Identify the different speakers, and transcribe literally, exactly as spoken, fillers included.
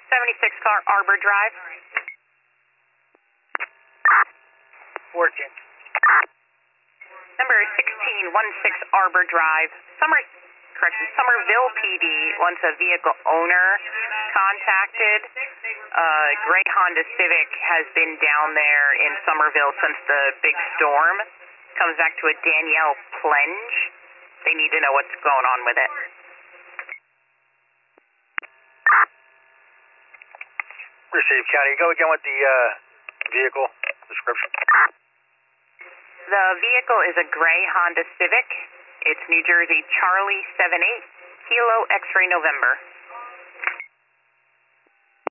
Speaker 1: seventy-six car, Arbor Drive.
Speaker 2: Fortune.
Speaker 1: Number sixteen sixteen Arbor Drive. Summer, correction, Somerville P D wants a vehicle owner contacted. Uh, gray Honda Civic has been down there in Somerville since the big storm. Comes back to a Danielle Plenge. They need to know what's going on with it.
Speaker 2: Received, County. Go again with the uh, vehicle description.
Speaker 1: The vehicle is a gray Honda Civic. It's New Jersey Charlie seven eight Kilo X-ray November.